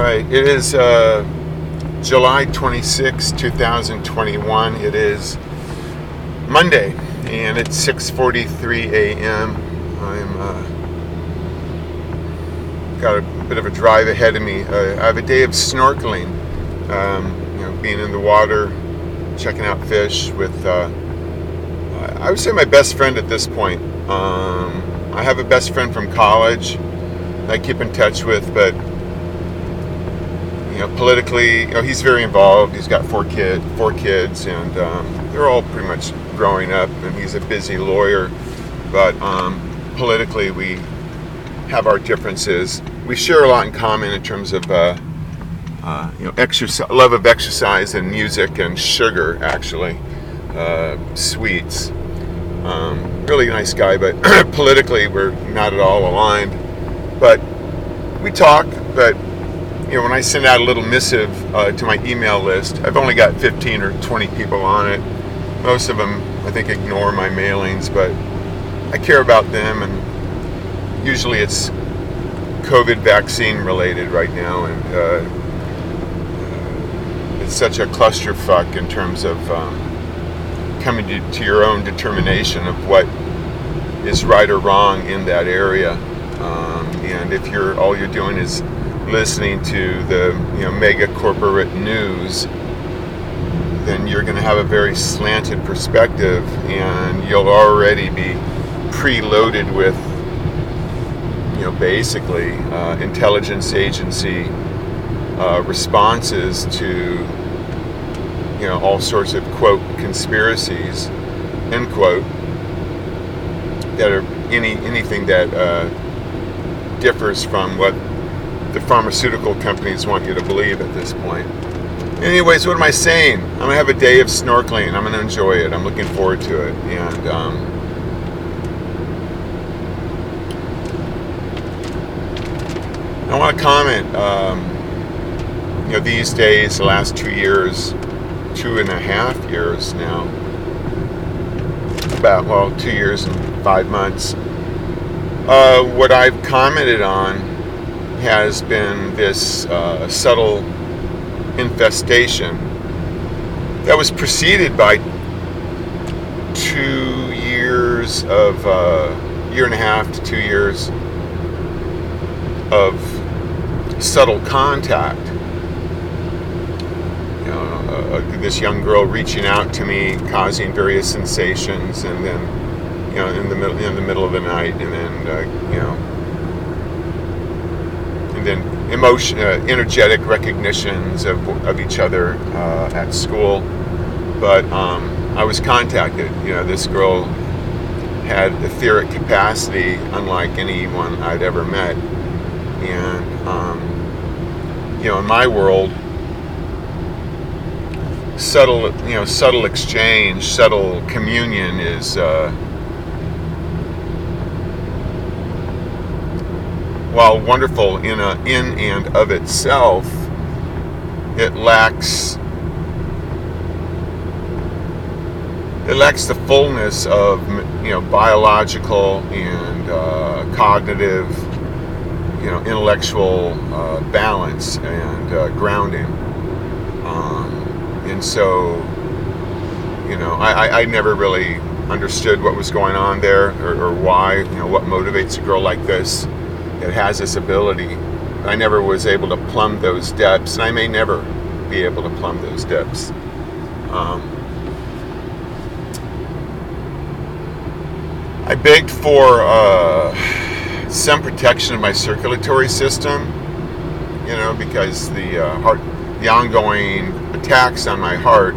right, it is July 26, 2021. It is Monday, and it's 6:43 a.m. I'm got a bit of a drive ahead of me. I have a day of snorkeling, being in the water, checking out fish with, I would say, my best friend at this point. I have a best friend from college I keep in touch with, but politically, he's very involved. He's got four kids, and they're all pretty much growing up, and he's a busy lawyer. But politically, we have our differences. We share a lot in common in terms of exercise, love of exercise and music and sugar, actually, sweets. Really nice guy, but politically, we're not at all aligned. But we talk. But when I send out a little missive to my email list, I've only got 15 or 20 people on it. Most of them, I think, ignore my mailings, but I care about them, and usually it's COVID vaccine related right now, and it's such a clusterfuck in terms of coming to your own determination of what is right or wrong in that area. And if all you're doing is listening to the mega corporate news, then you're going to have a very slanted perspective, and you'll already be preloaded with basically intelligence agency responses to all sorts of quote conspiracies end quote that are anything that differs from what the pharmaceutical companies want you to believe at this point. Anyways, what am I saying? I'm going to have a day of snorkeling. I'm going to enjoy it. I'm looking forward to it. And I want to comment, these days, the last 2 years, 2.5 years now, 2 years and 5 months, what I've commented on has been this subtle infestation that was preceded by 2 years of, year and a half to 2 years of subtle contact. This young girl reaching out to me, causing various sensations, and then in the middle of the night, and then energetic recognitions of each other at school. But I was contacted. This girl had etheric capacity unlike anyone I'd ever met, and in my world, subtle exchange, subtle communion is while wonderful in and of itself, it lacks the fullness of biological and cognitive, intellectual balance and grounding. And so, I never really understood what was going on there, or why, what motivates a girl like this that has this ability. I never was able to plumb those depths, and I may never be able to plumb those depths. I begged for some protection of my circulatory system, because the ongoing attacks on my heart.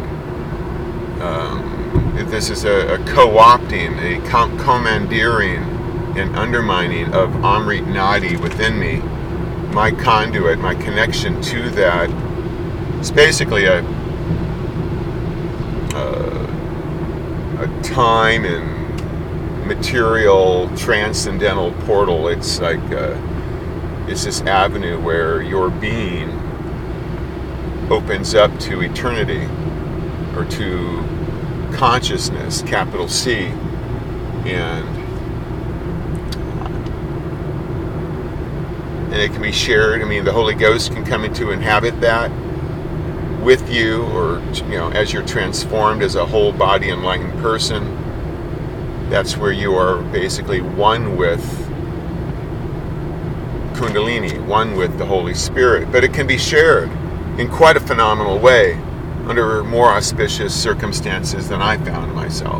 This is a co-opting, a commandeering, and undermining of Amrit Nadi within me, my conduit, my connection to that. It's basically a time and material transcendental portal. It's like it's this avenue where your being opens up to eternity, or to consciousness, capital C, and it can be shared. I mean, the Holy Ghost can come into inhabit that with you, or as you're transformed as a whole body enlightened person. That's where you are basically one with Kundalini, one with the Holy Spirit. But it can be shared in quite a phenomenal way under more auspicious circumstances than I found myself.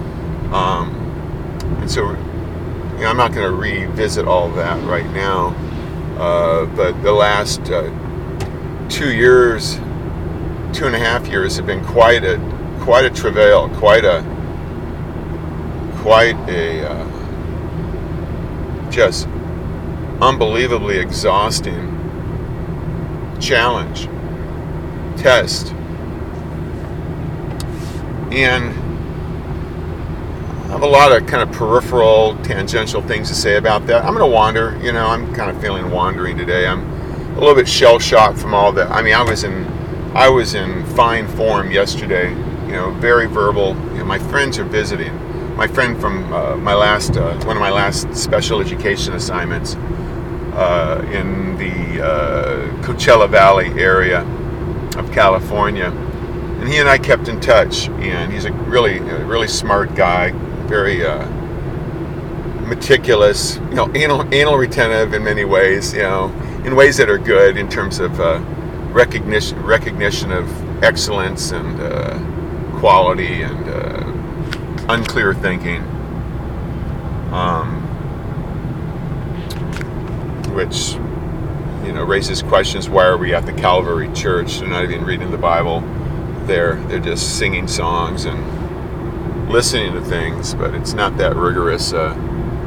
And so I'm not going to revisit all of that right now, but the last 2.5 years have been quite a travail, quite a just unbelievably exhausting challenge, test. And I have a lot of kind of peripheral, tangential things to say about that. I'm going to wander. I'm kind of feeling wandering today. I'm a little bit shell-shocked from all that. I mean, I was in fine form yesterday. Very verbal. My friends are visiting. My friend from one of my last special education assignments in the Coachella Valley area of California, and he and I kept in touch. And he's a really smart guy, very meticulous, anal retentive in many ways, in ways that are good in terms of recognition of excellence and quality and unclear thinking, which raises questions. Why are we at the Calvary Church? They're not even reading the Bible. They're just singing songs and listening to things, but it's not that rigorous a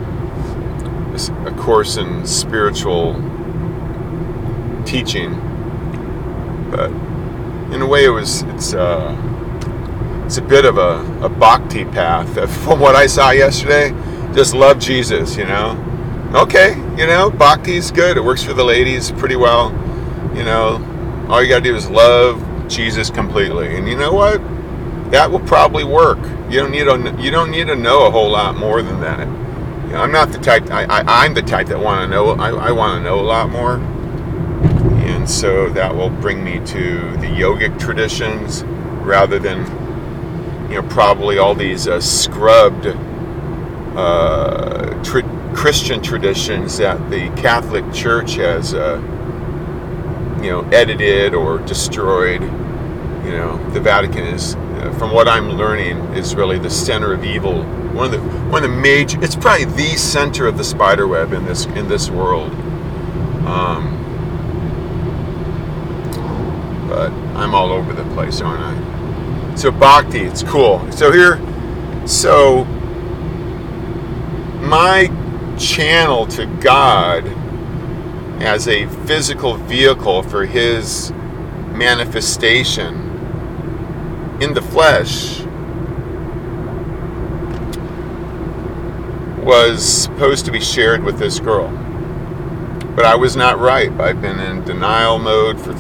course in spiritual teaching. But in a way, it's a bit of a bhakti path. From what I saw yesterday, just love Jesus. Okay, bhakti's good. It works for the ladies pretty well. All you gotta do is love Jesus completely, and you know what? That will probably work. You don't need to know a whole lot more than that. I'm not the type. I'm the type that want to know. I want to know a lot more, and so that will bring me to the yogic traditions rather than probably all these scrubbed Christian traditions that the Catholic Church has edited or destroyed. The Vatican is, from what I'm learning, is really the center of evil. One of the major. It's probably the center of the spider web in this world. But I'm all over the place, aren't I? So bhakti, it's cool. So my channel to God as a physical vehicle for His manifestation in the flesh was supposed to be shared with this girl, but I was not right. I've been in denial mode for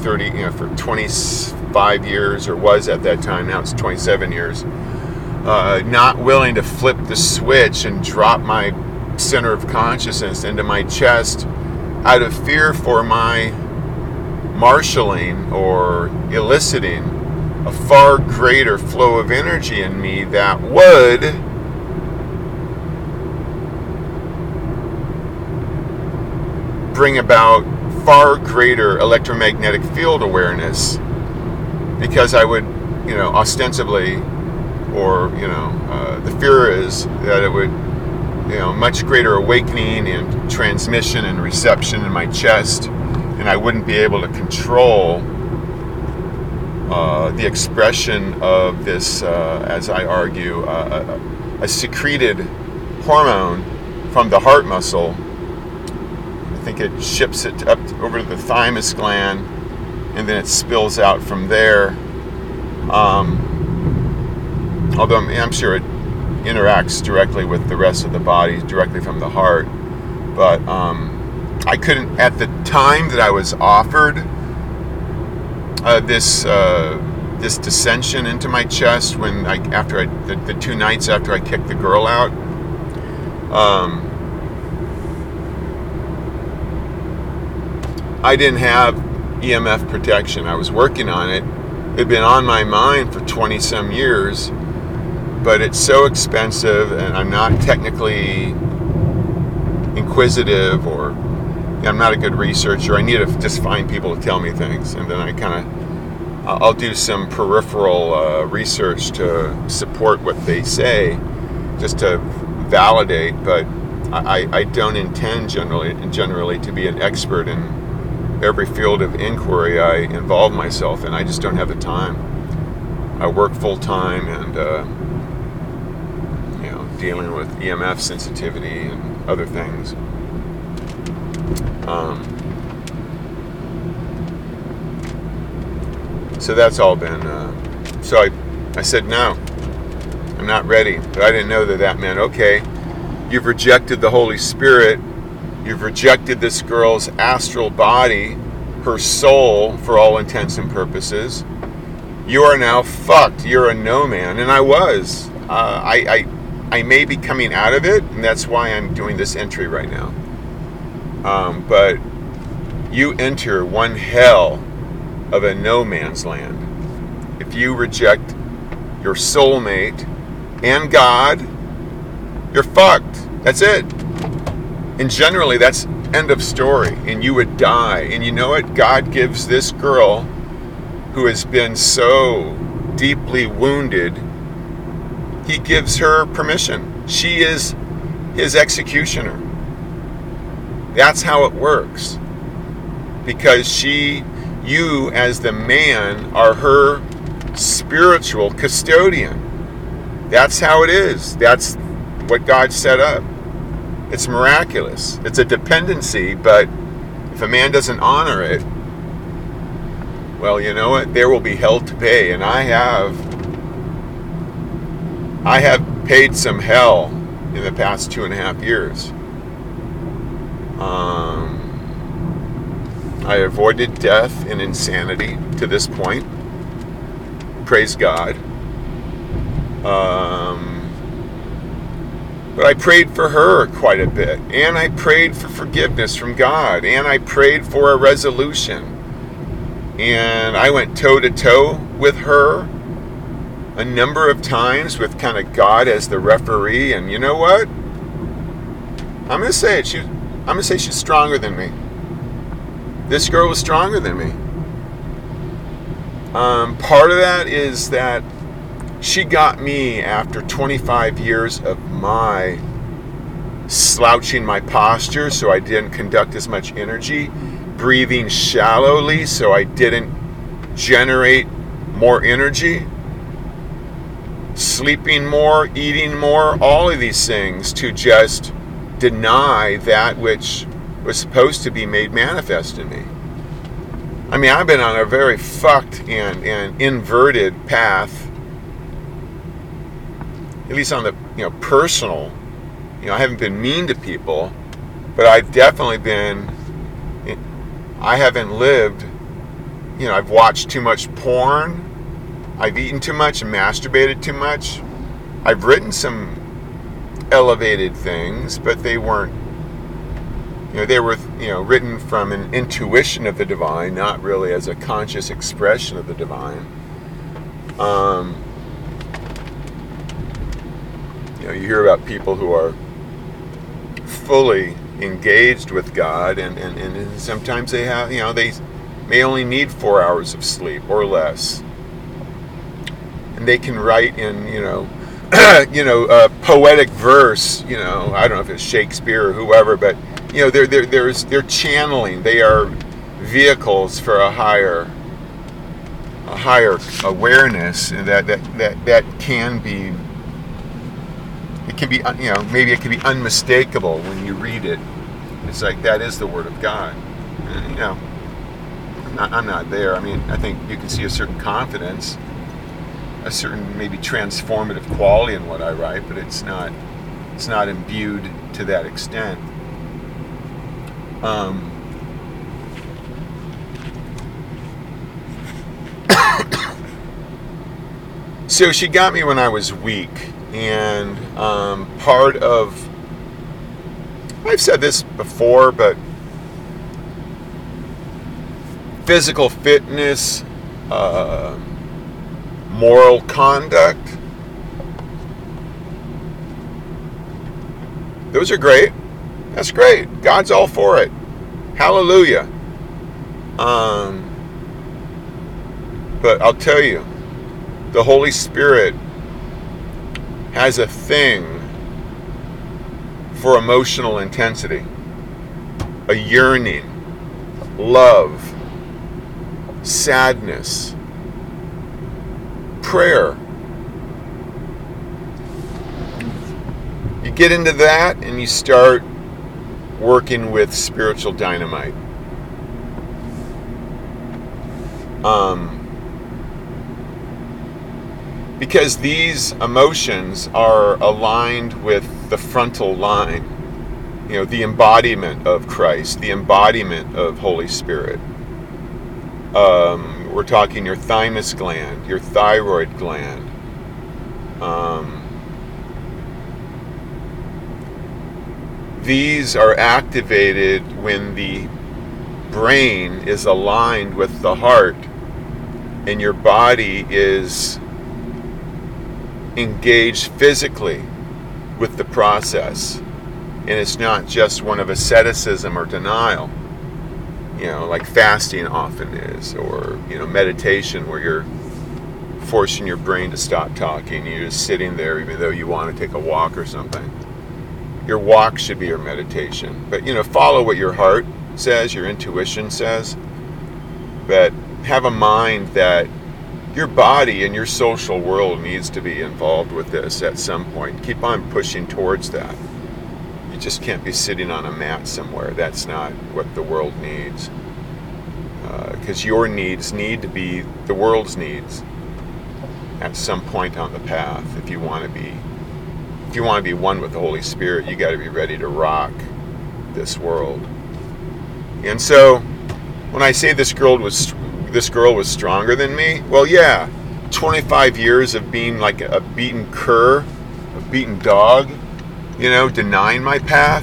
25 years, or was at that time. Now it's 27 years. Not willing to flip the switch and drop my center of consciousness into my chest out of fear for my marshaling or eliciting a far greater flow of energy in me that would bring about far greater electromagnetic field awareness, because I would, ostensibly, or, the fear is that it would, much greater awakening and transmission and reception in my chest, and I wouldn't be able to control the expression of this, as I argue, a secreted hormone from the heart muscle. I think it ships it up over to the thymus gland, and then it spills out from there. Although I'm sure it interacts directly with the rest of the body, directly from the heart. But I couldn't, at the time that I was offered this dissension into my chest, when the 2 nights after I kicked the girl out, I didn't have EMF protection. I was working on it. It had been on my mind for 20 some years, but it's so expensive, and I'm not technically inquisitive, or I'm not a good researcher. I need to just find people to tell me things, and then I'll do some peripheral research to support what they say, just to validate. But I don't intend generally to be an expert in every field of inquiry I involve myself in. I just don't have the time. I work full time, and dealing with EMF sensitivity and other things. So that's all been. So I said no, I'm not ready. But I didn't know that meant, okay, you've rejected the Holy Spirit. You've rejected this girl's astral body, her soul, for all intents and purposes. You are now fucked. You're a no man. And I was. I may be coming out of it, and that's why I'm doing this entry right now. But you enter one hell of a no man's land. If you reject your soulmate and God, you're fucked. That's it. And generally, that's end of story. And you would die. And you know what? God gives this girl, who has been so deeply wounded, He gives her permission. She is His executioner. That's how it works. Because you as the man are her spiritual custodian. That's how it is. That's what God set up. It's miraculous. It's a dependency, but if a man doesn't honor it, well, you know what? There will be hell to pay. And I have paid some hell in the past 2.5 years. I avoided death and insanity to this point. Praise God. But I prayed for her quite a bit. And I prayed for forgiveness from God. And I prayed for a resolution. And I went toe-to-toe with her a number of times, with kind of God as the referee. And you know what? I'm going to say it. I'm going to say she's stronger than me. This girl was stronger than me. Part of that is that she got me after 25 years of my slouching my posture so I didn't conduct as much energy, breathing shallowly so I didn't generate more energy, sleeping more, eating more, all of these things to just deny that which was supposed to be made manifest in me. I mean, I've been on a very fucked and inverted path, at least on the personal. I haven't been mean to people, but I've definitely been. I haven't lived. I've watched too much porn. I've eaten too much and masturbated too much. I've written some elevated things, but they weren't. They were written from an intuition of the divine, not really as a conscious expression of the divine. You hear about people who are fully engaged with God, and sometimes they have, they may only need 4 hours of sleep or less, and they can write in, poetic verse. I don't know if it's Shakespeare or whoever, but they're channeling. They are vehicles for a higher awareness that can be. It can be, maybe it can be unmistakable when you read it. It's like, that is the Word of God. And, I'm not there. I mean, I think you can see a certain confidence, a certain maybe transformative quality in what I write, but it's not imbued to that extent. So she got me when I was weak. And part of, I've said this before, but physical fitness, moral conduct. Those are great. That's great. God's all for it. Hallelujah. But I'll tell you, the Holy Spirit has a thing for emotional intensity, a yearning, love, sadness, prayer. You get into that and you start working with spiritual dynamite. Because these emotions are aligned with the frontal line, the embodiment of Christ, the embodiment of Holy Spirit. We're talking your thymus gland, your thyroid gland. These are activated when the brain is aligned with the heart and your body is engaged physically with the process. And it's not just one of asceticism or denial, like fasting often is, or, meditation where you're forcing your brain to stop talking. You're just sitting there even though you want to take a walk or something. Your walk should be your meditation. But, follow what your heart says, your intuition says. But have a mind that your body and your social world needs to be involved with this at some point. Keep on pushing towards that. You just can't be sitting on a mat somewhere. That's not what the world needs. Because your needs need to be the world's needs at some point on the path. If you want to be one with the Holy Spirit, you got to be ready to rock this world. And so, when I say this girl was stronger than me, well, yeah, 25 years of being like a beaten cur, a beaten dog, denying my path.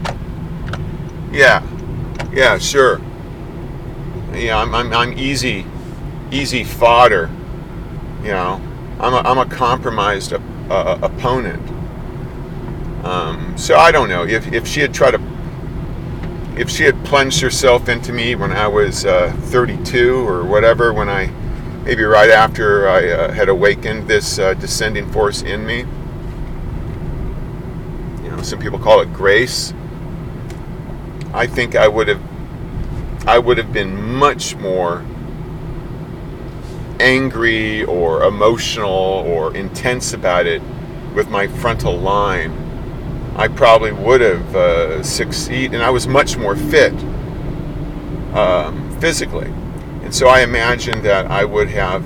Yeah, sure. Yeah, I'm easy fodder. I'm a compromised opponent. So I don't know if she had plunged herself into me when I was 32 or whatever, maybe right after I had awakened this descending force in me. Some people call it grace. I think I would have been much more angry or emotional or intense about it with my frontal line. I probably would have succeeded, and I was much more fit physically. And so I imagine that I would have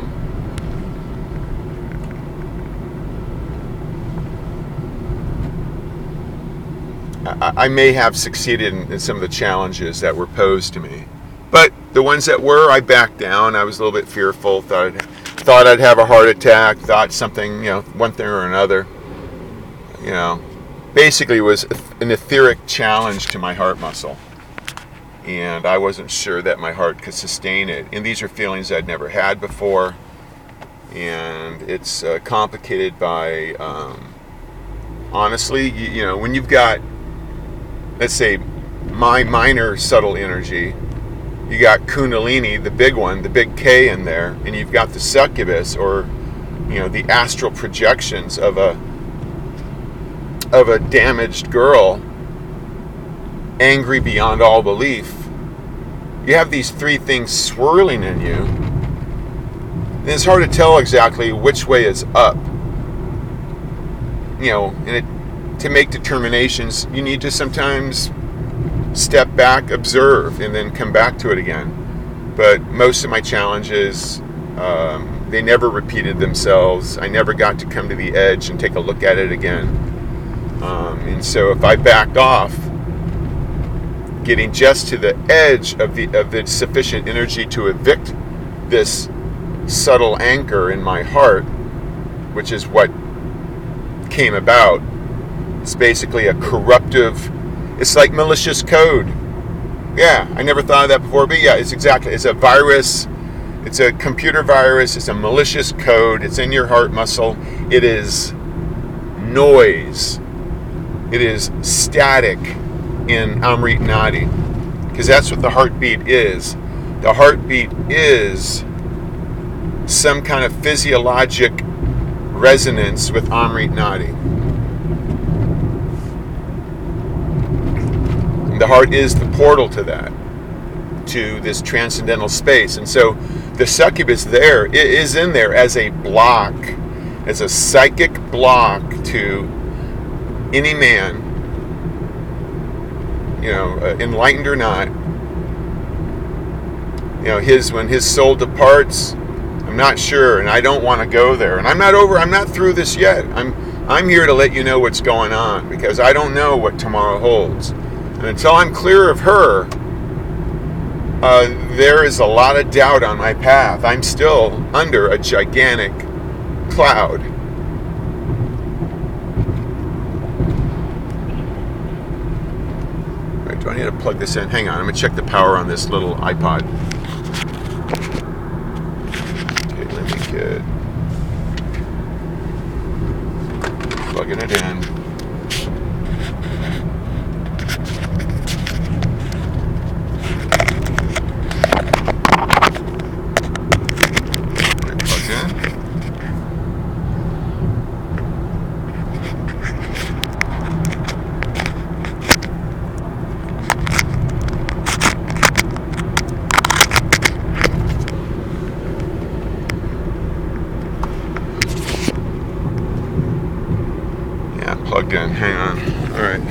I may have succeeded in some of the challenges that were posed to me. But the ones that were, I backed down. I was a little bit fearful, thought I'd have a heart attack, thought something, one thing or another. Basically it was an etheric challenge to my heart muscle. And I wasn't sure that my heart could sustain it. And these are feelings I'd never had before. And it's complicated by, honestly, when you've got, let's say, my minor subtle energy, you got Kundalini, the big one, the big K in there, and you've got the succubus, or the astral projections of a damaged girl, angry beyond all belief. You have these three things swirling in you, and it's hard to tell exactly which way is up. To make determinations, you need to sometimes step back, observe, and then come back to it again. But most of my challenges, they never repeated themselves. I never got to come to the edge and take a look at it again. And so if I backed off, getting just to the edge of the sufficient energy to evict this subtle anchor in my heart, which is what came about. It's basically a corruptive, it's like malicious code. Yeah, I never thought of that before, but yeah, it's a virus. It's a computer virus. It's a malicious code. It's in your heart muscle. It is noise. It is static in Amrit Nadi, because that's what the heartbeat is. The heartbeat is some kind of physiologic resonance with Amrit Nadi. The heart is the portal to that, to this transcendental space. And so the succubus there, it is in there as a block, as a psychic block to any man, enlightened or not. When his soul departs, I'm not sure, and I don't want to go there. And I'm not through this yet. I'm here to let you know what's going on, because I don't know what tomorrow holds. And until I'm clear of her, there is a lot of doubt on my path. I'm still under a gigantic cloud. All right, do I need to plug this in? Hang on, I'm going to check the power on this little iPod. Okay, let me get... plugging it in. Plugged in. Hang on. All right.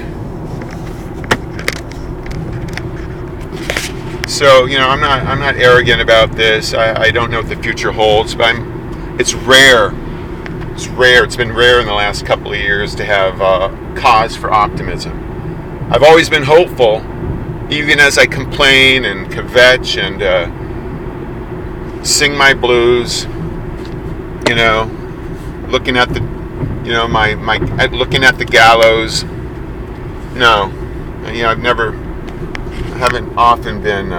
So I'm not arrogant about this. I don't know what the future holds, but it's rare. It's rare. It's been rare in the last couple of years to have cause for optimism. I've always been hopeful, even as I complain and kvetch and sing my blues. Looking at the looking at the gallows. No, I haven't often been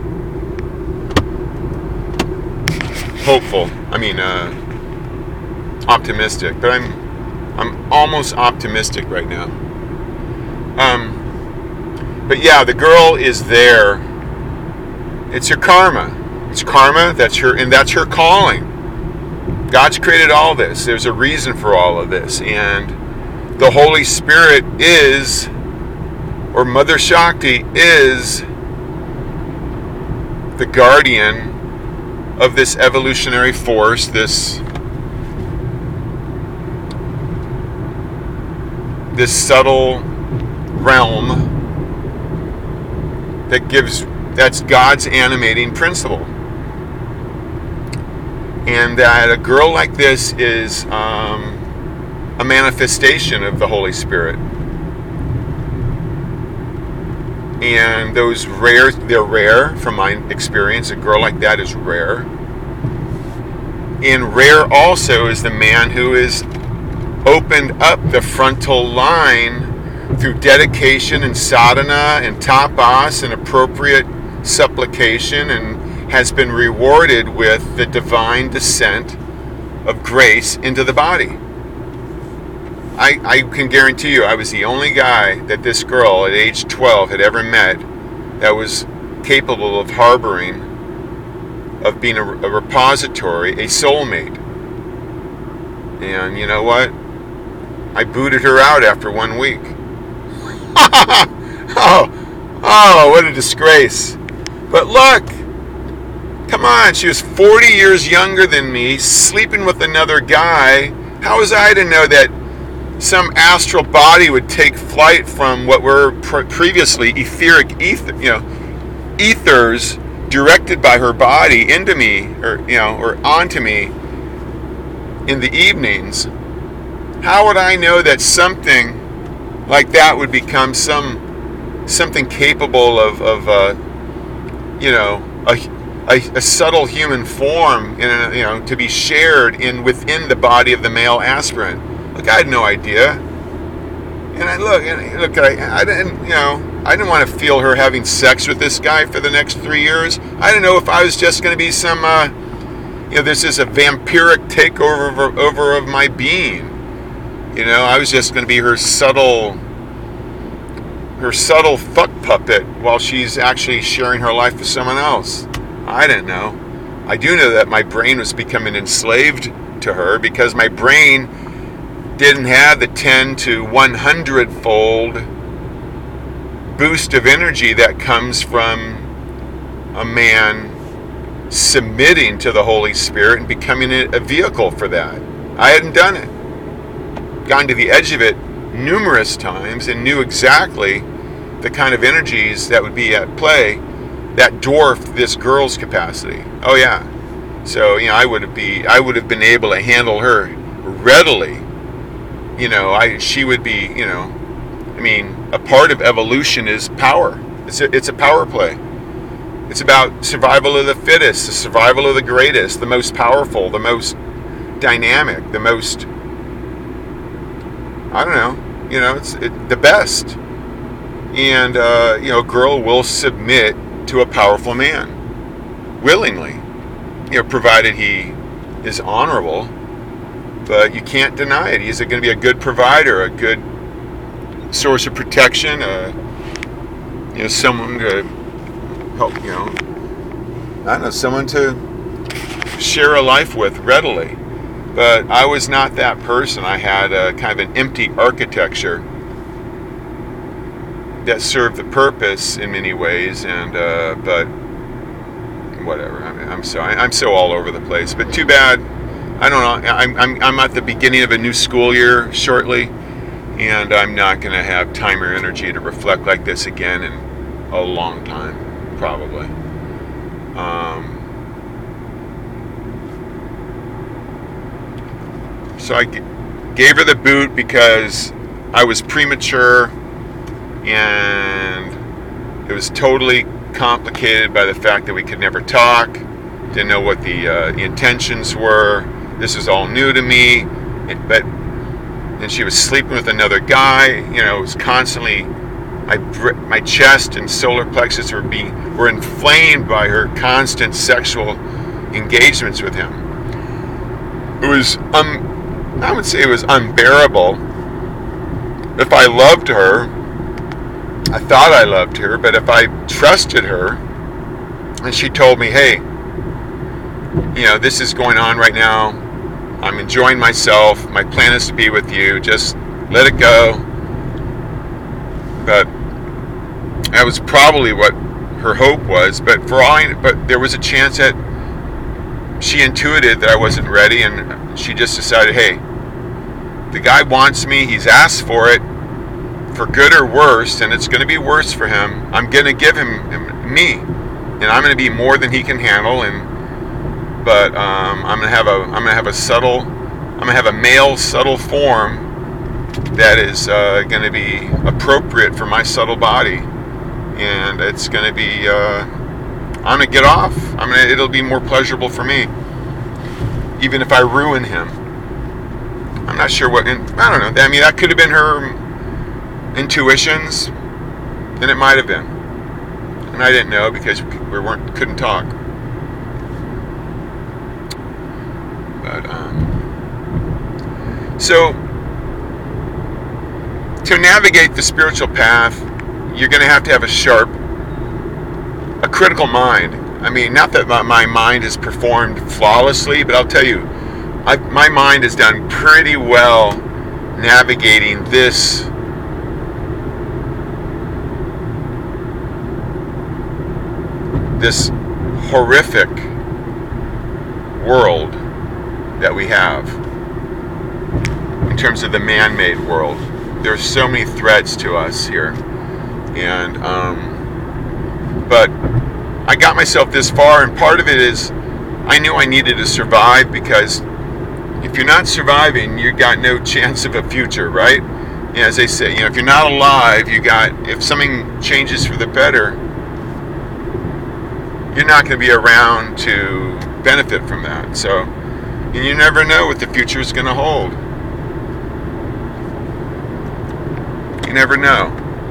hopeful. Optimistic, but I'm almost optimistic right now. But yeah, the girl is there. It's her karma. It's karma. That's her calling. God's created all this. There's a reason for all of this. And the Holy Spirit is, or Mother Shakti is, the guardian of this evolutionary force, this subtle realm that's God's animating principle. And that a girl like this is a manifestation of the Holy Spirit. And they're rare from my experience. A girl like that is rare. And rare also is the man who is opened up the frontal line through dedication and sadhana and tapas and appropriate supplication, and has been rewarded with the divine descent of grace into the body. I can guarantee you, I was the only guy that this girl at age 12 had ever met that was capable of harboring, of being a repository, a soulmate. And you know what? I booted her out after 1 week. Oh, what a disgrace. But look, come on, she was 40 years younger than me, sleeping with another guy. How was I to know that some astral body would take flight from what were previously etheric ethers directed by her body into me, or onto me in the evenings? How would I know that something like that would become something capable of a subtle human form, to be shared within the body of the male aspirant? Look, I had no idea. And I didn't, I didn't want to feel her having sex with this guy for the next 3 years. I didn't know if I was just going to be some, this is a vampiric takeover of my being. I was just going to be her subtle fuck puppet while she's actually sharing her life with someone else. I didn't know. I do know that my brain was becoming enslaved to her because my brain didn't have the 10 to 100-fold boost of energy that comes from a man submitting to the Holy Spirit and becoming a vehicle for that. I hadn't done it. Gone to the edge of it numerous times and knew exactly the kind of energies that would be at play that dwarfed this girl's capacity. Oh yeah. So, I would have been able to handle her readily. She would be, a part of evolution is power. It's a power play. It's about survival of the fittest, the survival of the greatest, the most powerful, the most dynamic, the most, I don't know, it's the best. And, a girl will submit to a powerful man willingly, provided he is honorable. But you can't deny it. He's going to be a good provider, a good source of protection, someone to help, I don't know, someone to share a life with readily. But I was not that person. I had a kind of an empty architecture that served the purpose in many ways, and but whatever. I'm so all over the place. But too bad. I don't know. I'm at the beginning of a new school year shortly, and I'm not going to have time or energy to reflect like this again in a long time, probably. So I gave her the boot because I was premature, and it was totally complicated by the fact that we could never talk, didn't know what the intentions were. This is all new to me, and she was sleeping with another guy. It was constantly, my chest and solar plexus were inflamed by her constant sexual engagements with him. It was, I would say it was unbearable. If I loved her, I thought I loved her, but if I trusted her, and she told me, hey, this is going on right now, I'm enjoying myself, my plan is to be with you, just let it go. But that was probably what her hope was, but there was a chance that she intuited that I wasn't ready, and she just decided, hey, the guy wants me, he's asked for it, for good or worse, and it's going to be worse for him. I'm going to give him me, and I'm going to be more than he can handle, but I'm going to have a male subtle form that is going to be appropriate for my subtle body, and it's going to be I'm going to get off. It'll be more pleasurable for me, even if I ruin him. I'm not sure what. I don't know. I mean, that could have been her intuitions, and it might have been, and I didn't know because we couldn't talk. But so to navigate the spiritual path, you're going to have a critical mind. I mean, not that my mind is performed flawlessly, but I'll tell you, my mind has done pretty well navigating this horrific world that we have in terms of the man-made world. There's so many threats to us here, and but I got myself this far, and part of it is I knew I needed to survive, because if you're not surviving, you got no chance of a future, right? As they say, if you're not alive, if something changes for the better, you're not going to be around to benefit from that. So, and you never know what the future is going to hold. You never know.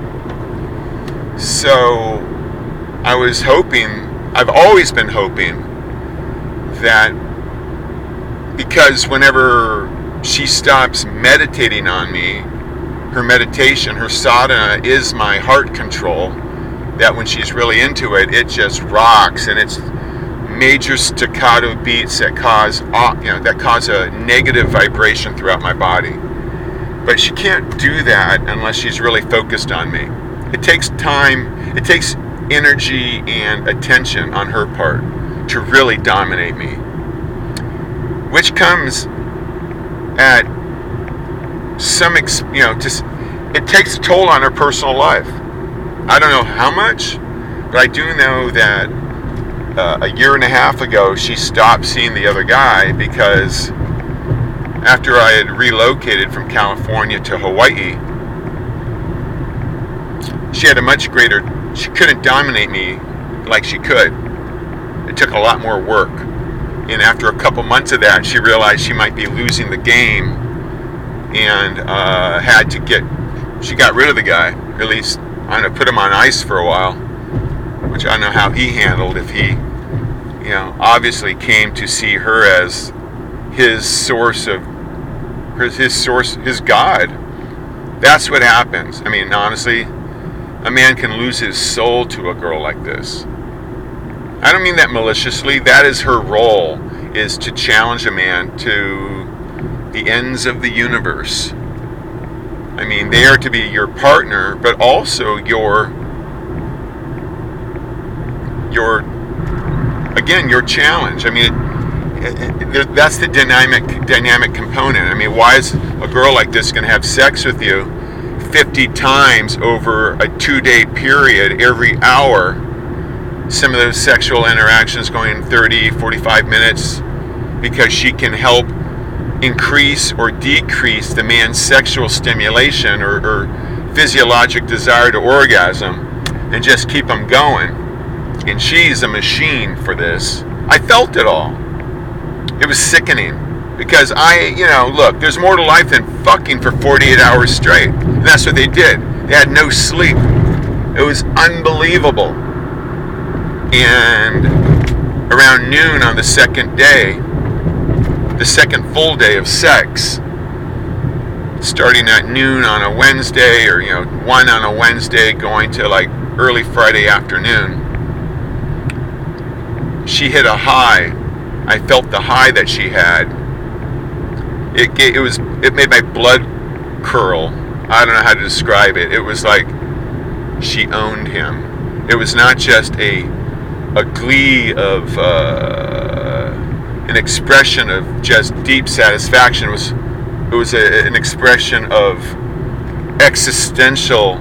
So I was hoping, I've always been hoping that because whenever she stops meditating on me, her meditation, her sadhana is my heart control, that when she's really into it, it just rocks, and it's major staccato beats that cause a negative vibration throughout my body. But she can't do that unless she's really focused on me. It takes time, it takes energy and attention on her part to really dominate me, which comes at some, it takes a toll on her personal life. I don't know how much, but I do know that a year and a half ago she stopped seeing the other guy because after I had relocated from California to Hawaii, she had she couldn't dominate me like she could. It took a lot more work. And after a couple months of that, she realized she might be losing the game and she got rid of the guy. Or at least, I don't know, put him on ice for a while, which I don't know how he handled. If he, obviously came to see her as his source, his God. That's what happens. I mean, honestly, a man can lose his soul to a girl like this. I don't mean that maliciously. That is her role, is to challenge a man to the ends of the universe. I mean, they are to be your partner, but also your challenge. I mean, that's the dynamic component. I mean, why is a girl like this going to have sex with you 50 times over a 2-day period every hour? Some of those sexual interactions going 30, 45 minutes, because she can help increase or decrease the man's sexual stimulation or physiologic desire to orgasm and just keep him going. And she's a machine for this. I felt it all. It was sickening because look, there's more to life than fucking for 48 hours straight. And that's what they did. They had no sleep. It was unbelievable. And around noon on the second day, the second full day of sex, starting at noon on a Wednesday, or 1 on a Wednesday, going to like early Friday afternoon, she hit a high. I felt the high that she had. It made my blood curl. I don't know how to describe it. It was like she owned him. It was not just a glee of an expression of just deep satisfaction. It was an expression of existential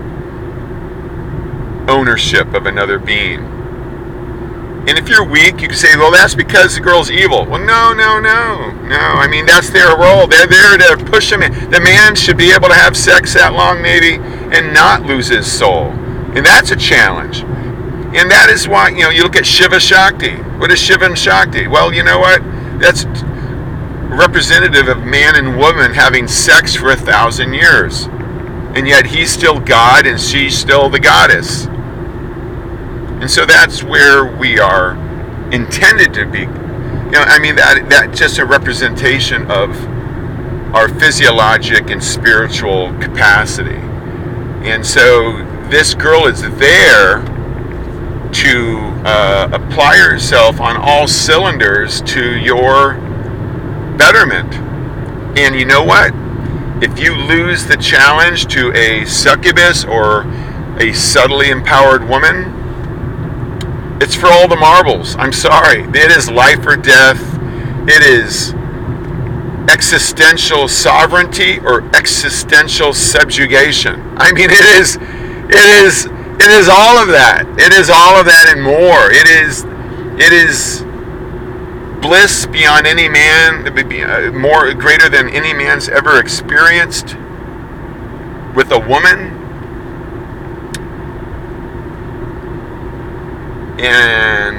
ownership of another being. And if you're weak, you can say, well, that's because the girl's evil. Well, no. I mean, that's their role. They're there to push him in. The man should be able to have sex that long, maybe, and not lose his soul. And that's a challenge. And that is why, you look at Shiva Shakti. What is Shiva and Shakti? Well, you know what? That's representative of man and woman having sex for 1,000 years. And yet he's still God and she's still the goddess. And so that's where we are intended to be. That's just a representation of our physiologic and spiritual capacity. And so this girl is there to apply herself on all cylinders to your betterment. And you know what? If you lose the challenge to a succubus or a subtly empowered woman, it's for all the marbles. I'm sorry. It is life or death. It is existential sovereignty or existential subjugation. I mean, it is all of that. It is all of that and more. It is bliss beyond any man, more greater than any man's ever experienced with a woman. And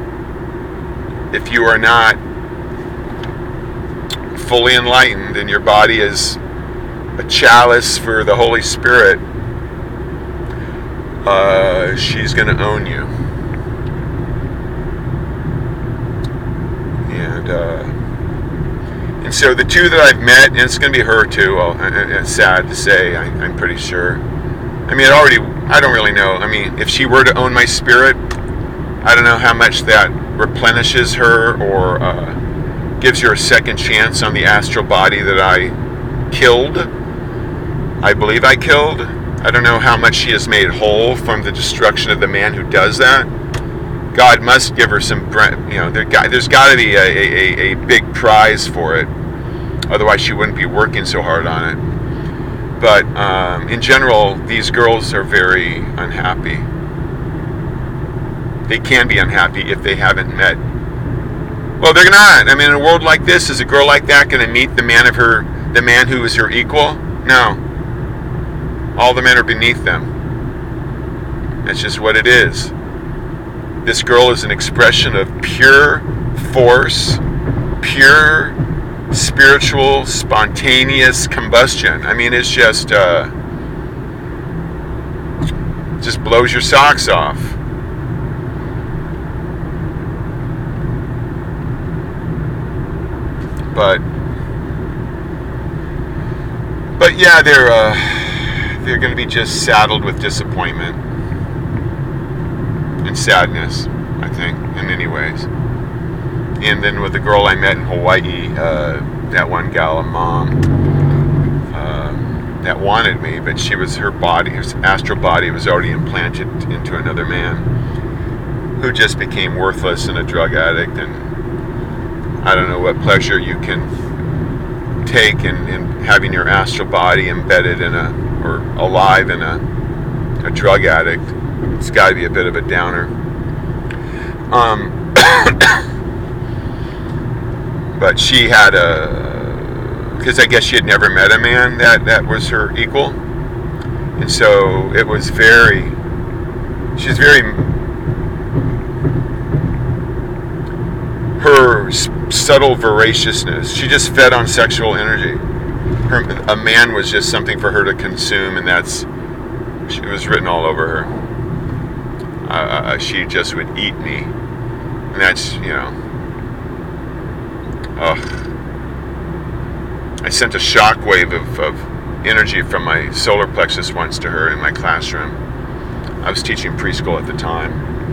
if you are not fully enlightened and your body is a chalice for the Holy Spirit, she's going to own you. And so the two that I've met, and it's going to be her too, well, it's sad to say, I'm pretty sure. I mean, I don't really know. I mean, if she were to own my spirit, I don't know how much that replenishes her or gives her a second chance on the astral body that I killed. I believe I killed. I don't know how much she has made whole from the destruction of the man who does that. God must give her some, there's got to be a big prize for it. Otherwise she wouldn't be working so hard on it. But in general, these girls are very unhappy. They can be unhappy if they haven't met. Well, they're not. I mean, in a world like this, is a girl like that going to meet the man who is her equal? No. All the men are beneath them. That's just what it is. This girl is an expression of pure force, pure spiritual, spontaneous combustion. I mean, it's just blows your socks off. But yeah, they're going to be just saddled with disappointment and sadness, I think, in many ways. And then with the girl I met in Hawaii, that one gal, a mom, that wanted me, but her astral body was already implanted into another man who just became worthless and a drug addict. And I don't know what pleasure you can take in having your astral body embedded or alive in a drug addict. It's got to be a bit of a downer. But she had because I guess she had never met a man that was her equal, and so it was she's very, her subtle voraciousness, she just fed on sexual energy. A man was just something for her to consume, and it was written all over her. She just would eat me, and that's, I sent a shockwave of energy from my solar plexus once to her in my classroom. I was teaching preschool at the time,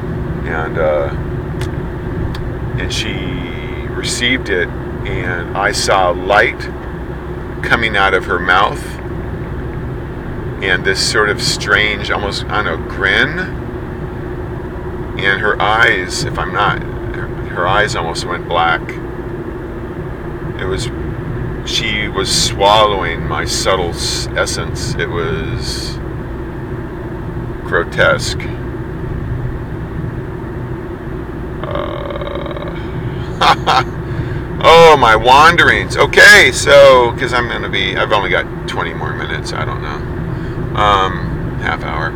and she received it, and I saw light coming out of her mouth, and this sort of strange, almost, I don't know, grin, and her eyes, her eyes almost went black. She was swallowing my subtle essence. It was grotesque. Oh, my wanderings. Okay, so, because I've only got 20 more minutes, I don't know. Half hour.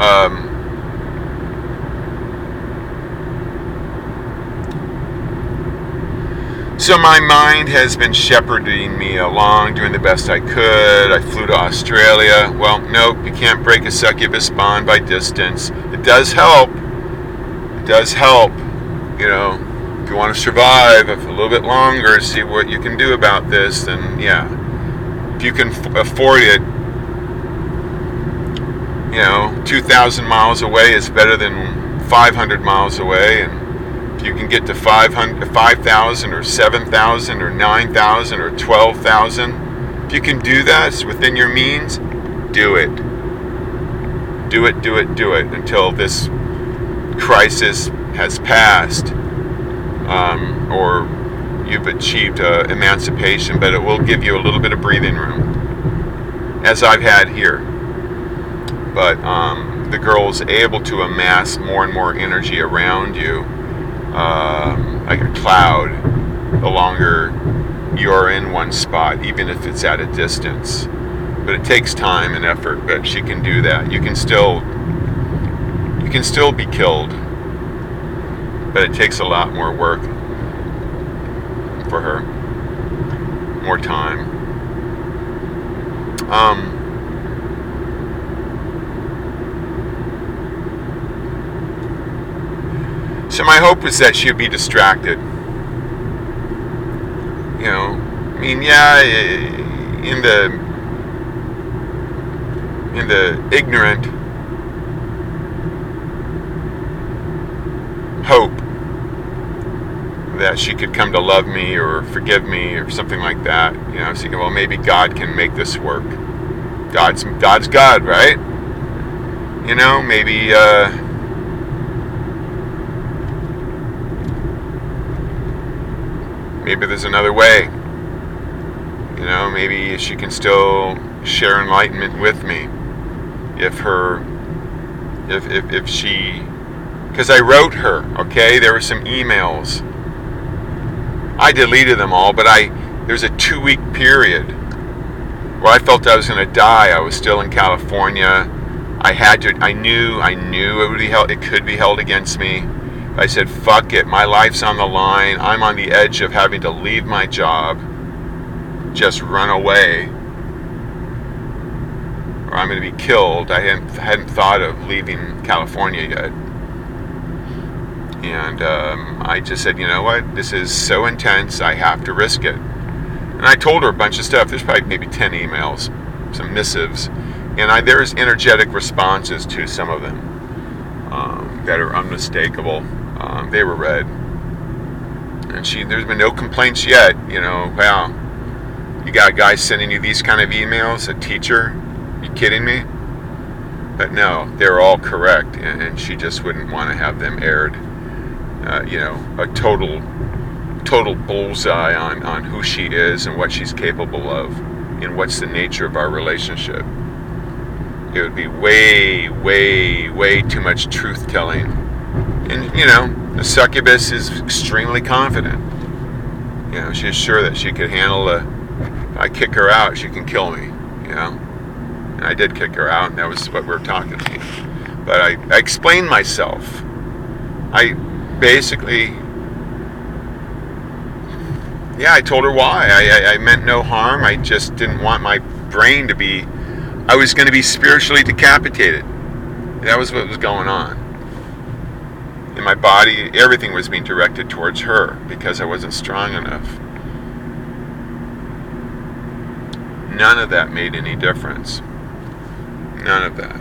So my mind has been shepherding me along, doing the best I could. I flew to Australia. Well, nope, you can't break a succubus bond by distance. It does help. It does help. If you want to survive a little bit longer, see what you can do about this, then yeah. If you can afford it, 2,000 miles away is better than 500 miles away, and if you can get to 5,000 or 7,000 or 9,000 or 12,000, if you can do that, it's within your means, do it. Do it, do it, do it until this crisis has passed, or you've achieved emancipation, but it will give you a little bit of breathing room, as I've had here. But the girl is able to amass more and more energy around you, like a cloud, the longer you're in one spot, even if it's at a distance. But it takes time and effort, but she can do that. You can still be killed, but it takes a lot more work for her, more time. So my hope was that she'd be distracted. You know, I mean, yeah, in the ignorant hope that she could come to love me or forgive me or something like that. You know, I was thinking, well, maybe God can make this work. God's God, right? You know, maybe maybe there's another way. You know, maybe she can still share enlightenment with me if she, because I wrote her, okay? There were some emails. I deleted them all, but there's a 2-week period where I felt I was going to die. I was still in California. I knew it could be held against me. I said, fuck it, my life's on the line. I'm on the edge of having to leave my job, just run away, or I'm going to be killed. I hadn't thought of leaving California yet. And I just said, you know what, this is so intense, I have to risk it. And I told her a bunch of stuff. There's probably maybe 10 emails, some missives, and there's energetic responses to some of them that are unmistakable. They were read. And there's been no complaints yet. You know, wow, you got a guy sending you these kind of emails, a teacher? You kidding me? But no, they're all correct, and she just wouldn't want to have them aired. You know, a total bullseye on who she is and what she's capable of and what's the nature of our relationship. It would be way, way, way too much truth-telling. And, you know, the succubus is extremely confident. You know, she's sure that she could handle if I kick her out, she can kill me, you know. And I did kick her out, and that was what we were talking about. But I explained myself. I basically, I told her why. I meant no harm. I just didn't want my brain to be, I was going to be spiritually decapitated. That was what was going on. In my body, everything was being directed towards her because I wasn't strong enough. None of that made any difference. None of that.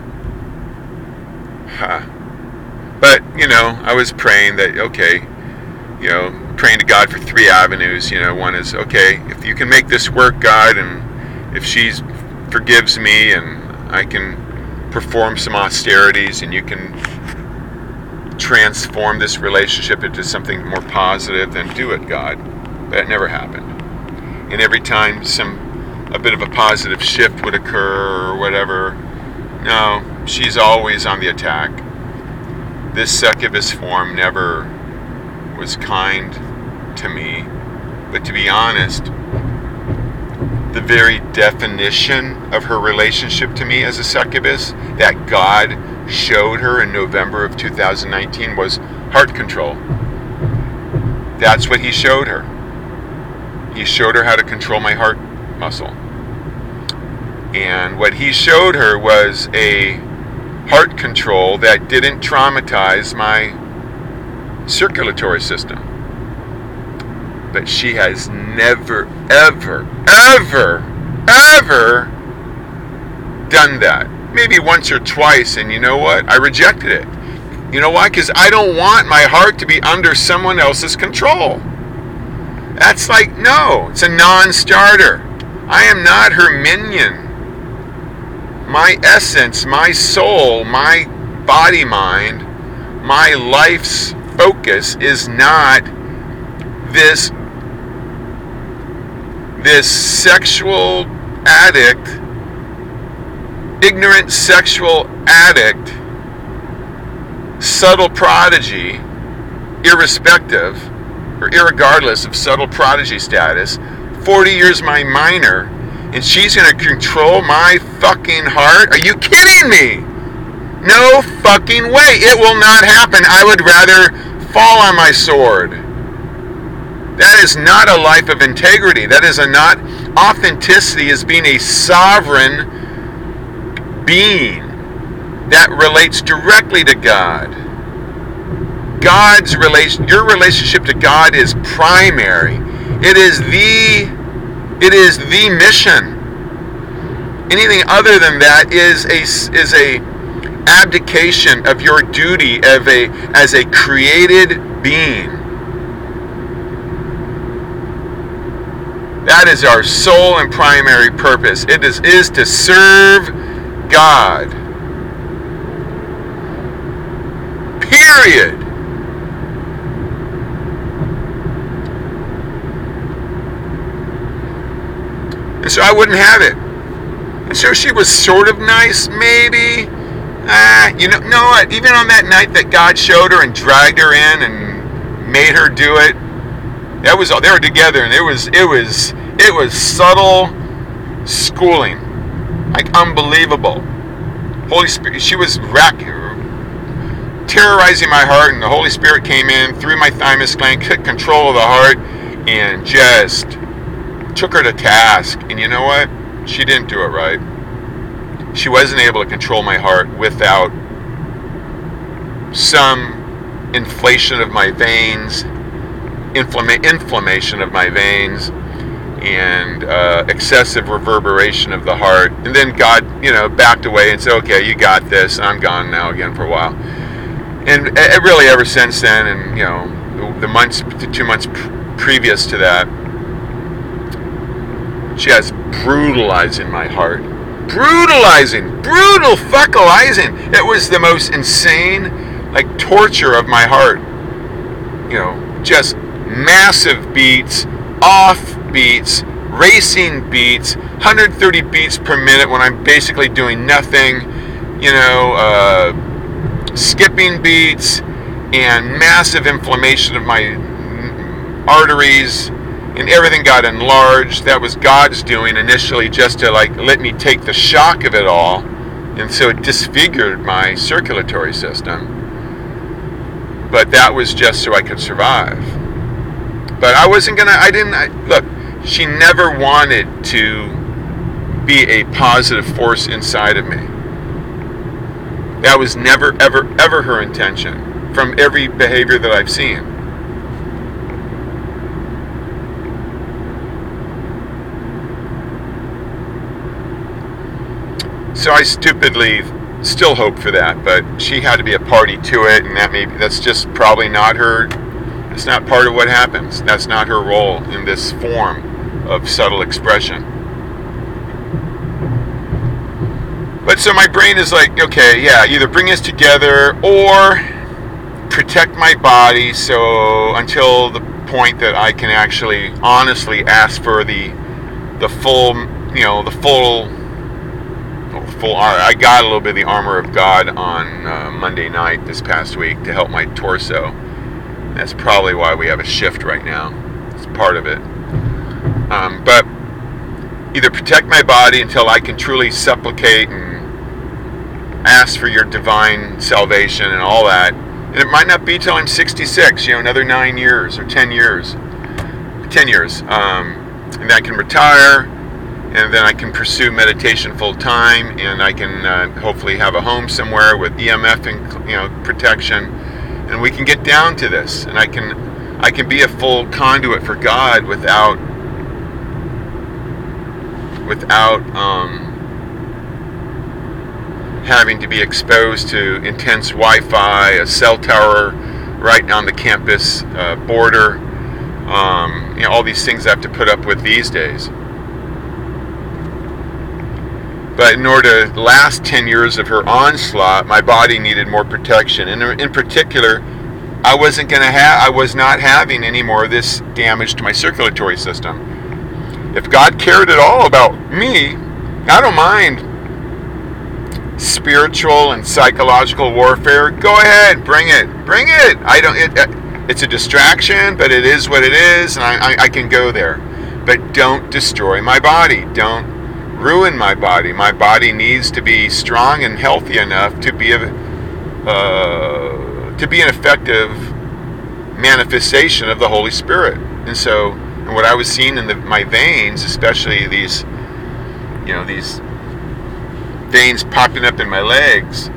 But, you know, I was praying that, okay, you know, praying to God for 3 avenues. You know, one is, okay, if you can make this work, God, and if she forgives me and I can perform some austerities and you can transform this relationship into something more positive, then do it, God. But it never happened. And every time a bit of a positive shift would occur or whatever, no, she's always on the attack. This succubus form never was kind to me. But to be honest, the very definition of her relationship to me as a succubus that God showed her in November of 2019 was heart control. That's what he showed her. He showed her how to control my heart muscle. And what he showed her was a heart control that didn't traumatize my circulatory system. But she has never, ever, ever, ever done that. Maybe once or twice, and you know what? I rejected it. You know why? Because I don't want my heart to be under someone else's control. That's like, no, it's a non-starter. I am not her minion. My essence, my soul, my body mind, my life's focus is not this sexual addict, ignorant sexual addict, subtle prodigy, irrespective or irregardless of subtle prodigy status, 40 years my minor, and she's going to control my fucking heart? Are you kidding me? No fucking way. It will not happen. I would rather fall on my sword. That is not a life of integrity. That is not authenticity as being a sovereign being that relates directly to God. Your relationship to God is primary. It is the mission. Anything other than that is a abdication of your duty as a created being. That is our sole and primary purpose. It is to serve God. Period. And so I wouldn't have it. And so she was sort of nice, maybe. You know what? Even on that night that God showed her and dragged her in and made her do it, they were together, and it was subtle schooling, like unbelievable. Holy Spirit, she was terrorizing my heart, and the Holy Spirit came in through my thymus gland, took control of the heart, and just took her to task. And you know what? She didn't do it right. She wasn't able to control my heart without some inflation of my veins, inflammation of my veins, and excessive reverberation of the heart. And then God, backed away and said, okay, you got this. I'm gone now again for a while. And really ever since then, and the 2 months previous to that, she has brutalizing my heart. Brutal fuckalizing. It was the most insane, torture of my heart. Just massive beats, off beats, racing beats, 130 beats per minute when I'm basically doing nothing, skipping beats, and massive inflammation of my arteries, and everything got enlarged. That was God's doing initially, just to let me take the shock of it all, and so it disfigured my circulatory system. But that was just so I could survive. But I wasn't gonna. Look. She never wanted to be a positive force inside of me. That was never, ever, ever her intention from every behavior that I've seen. So I stupidly still hope for that, but she had to be a party to it, and that's just probably not her. It's not part of what happens. That's not her role in this form of subtle expression. But so my brain is okay, yeah, either bring us together or protect my body until the point that I can actually honestly ask for the full I got a little bit of the armor of God on Monday night this past week to help my torso. That's probably why we have a shift right now. It's part of it. But either protect my body until I can truly supplicate and ask for your divine salvation and all that. And it might not be till I'm 66, another 9 years or 10 years. 10 years. And then I can retire, and then I can pursue meditation full time, and I can hopefully have a home somewhere with EMF and protection, and we can get down to this, and I can be a full conduit for God without having to be exposed to intense Wi-Fi, a cell tower right on the campus border, all these things I have to put up with these days. But in order to last 10 years of her onslaught, my body needed more protection. And in particular, I was not having any more of this damage to my circulatory system. If God cared at all about me, I don't mind spiritual and psychological warfare. Go ahead, bring it. It's a distraction, but it is what it is, and I can go there. But don't destroy my body. Don't ruin my body. My body needs to be strong and healthy enough to be an effective manifestation of the Holy Spirit. And so And what I was seeing in my veins, especially these veins popping up in my legs,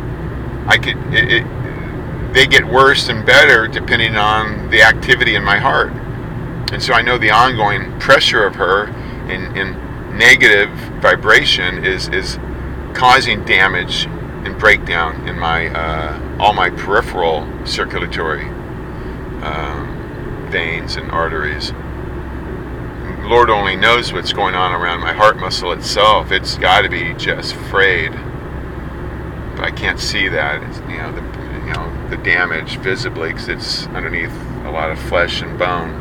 they get worse and better depending on the activity in my heart. And so I know the ongoing pressure of her in negative vibration is causing damage and breakdown in my all my peripheral circulatory veins and arteries. Lord only knows what's going on around my heart muscle itself. It's got to be just frayed, but I can't see that. It's, the damage visibly because it's underneath a lot of flesh and bone.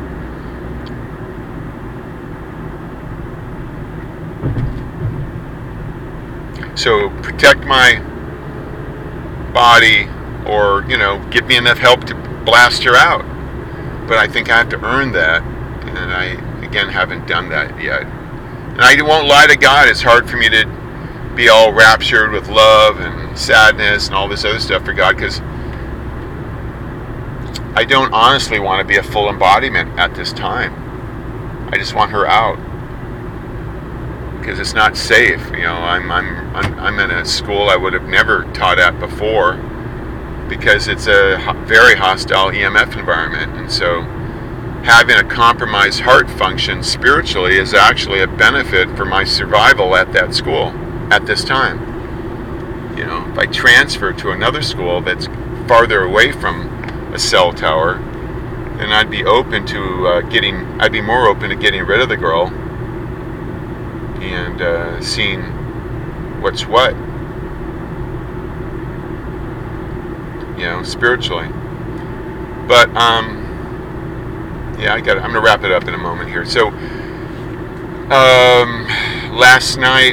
So protect my body, or give me enough help to blast her out. But I think I have to earn that, and I again haven't done that yet. And I won't lie to God, it's hard for me to be all raptured with love and sadness and all this other stuff for God, because I don't honestly want to be a full embodiment at this time. I just want her out because it's not safe. I'm in a school I would have never taught at before because it's a very hostile EMF environment, and so having a compromised heart function spiritually is actually a benefit for my survival at that school at this time. If I transfer to another school that's farther away from a cell tower, then I'd be more open to getting rid of the girl and seeing what's what, spiritually. But I'm gonna wrap it up in a moment here. So last night,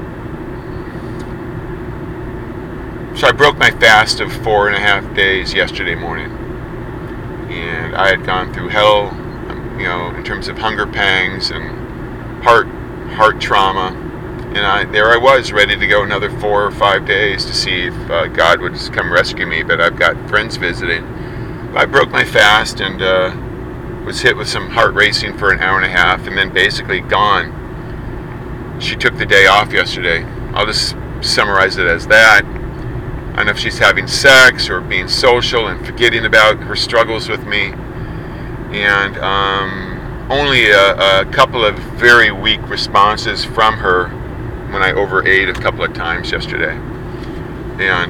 so I broke my fast of 4.5 days yesterday morning, and I had gone through hell, in terms of hunger pangs and heart trauma, and there I was ready to go another 4 or 5 days to see if God would just come rescue me, but I've got friends visiting. But I broke my fast and was hit with some heart racing for an hour and a half, and then basically gone. She took the day off yesterday. I'll just summarize it as that. I don't know if she's having sex or being social and forgetting about her struggles with me, and only a couple of very weak responses from her when I overate a couple of times yesterday. And